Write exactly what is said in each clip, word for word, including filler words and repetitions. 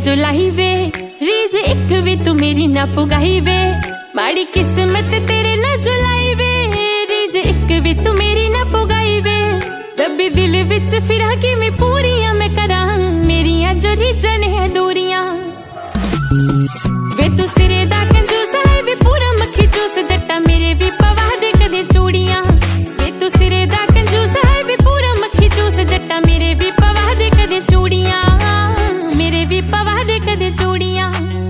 जो लाई वे, रीज एक भी तू मेरी ना पुगाई वे। माड़ी किस्मत तेरे ना जो लाई वे, रीज एक भी तू मेरी ना पुगाई वे। दबी दिल विच फिरा कि मैं पूरियां मैं करा, मेरियां जो रीजां ने अधूरियां। वे तू सिरे दा कंजूस है वे पूरा मक्खी चूस, जट्टा मेरे भी पवा दे कदे चूड़ियां। वे तू सिरे दा कंजूस है वे पूरा मक्खी चूस, जट्टा मेरे भी पवा दे कदे चूड़ियां, मेरे भी पवा दे कदे चूड़ियां।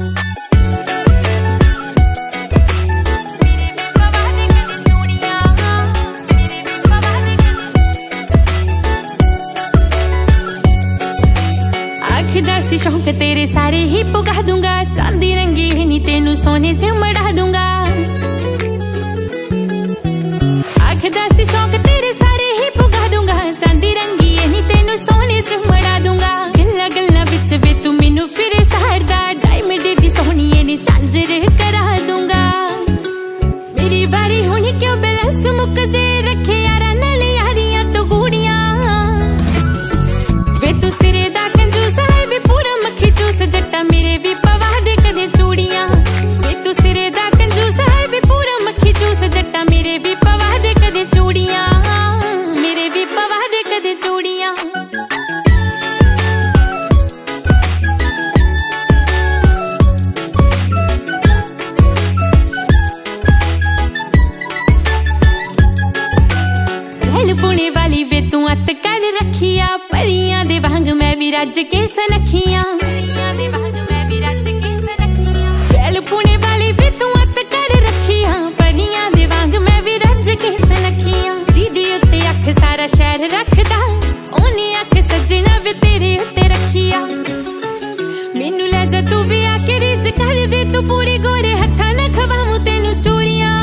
आखदा सी शौक तेरे सारे ही पुगा दूंगा, चांदी रंगी है नी तेनू सोने च मढ़ा दूंगा। आखदा सी शौक तेरे सारे ही पुगा दूंगा, चांदी रंगी है नी तेनू सोने च मढ़ा दूंगा। गल्ला गल्ला विच वे तू मैनू फिरे सारदा, डायमंड दी सोहनी है नी झांजर करा दूंगा। मेरी बारी हुणी क्यों बैलेंस मुक जे, रखे यारा नाल यारियां तो गूड़ियां। वे तू सिरे दा कंजूस है वे पूरा मक्खी चूस, जट्टा मेरे भी पवा दे कदे चूड़ियां। वे तू सिरे दा कंजूस है वे पूरा मक्खी चूस, जट्टा मेरे भी पवा दे कदे चूड़ियां, मेरे भी पवा दे कदे चूड़ियां। गल पुणे वाली वे तू अत कर रखिया, परियां दे वांग मैं भी रज के सनखियां। गल पुणे वाली वे तू अत कर रखिया, परियां दे वांग मैं भी रज के सनखियां। सीधी उत्ते अख सारा शहर रखदा, ओने अख सजना वे तेरे उत्ते रखिया। मैनू ले जा तू भी आके रिज कर दे, तू पूरी गोरे हत्थां ना खवाऊं तेनू चूड़ियां।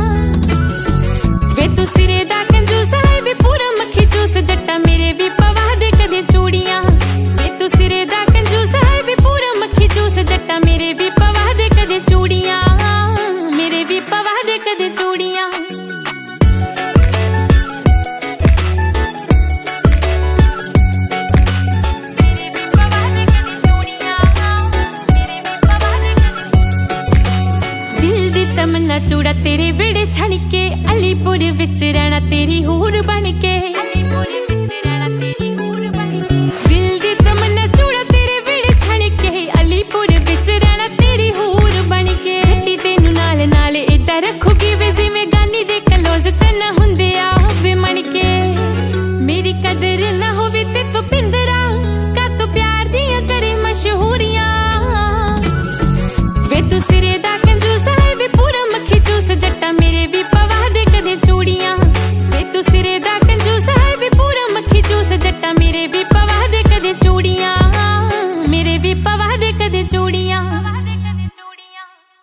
वे तू सिरे दा कंजूस है वे पूरा मक्खी चूस, जट्टा मेरे भी पवा दे कदे चूड़ियां। वे तू सिरे दा कंजूस है वे पूरा मक्खी चूस, जट्टा मेरे भी पवा दे कदे चूड़ियां, मेरे भी पवा दे कदे चूड़ियां। दिल दी तमन्ना चूड़ा तेरे वेड़े छण के, अलीपुर विच रहना तेरी हूर बन के।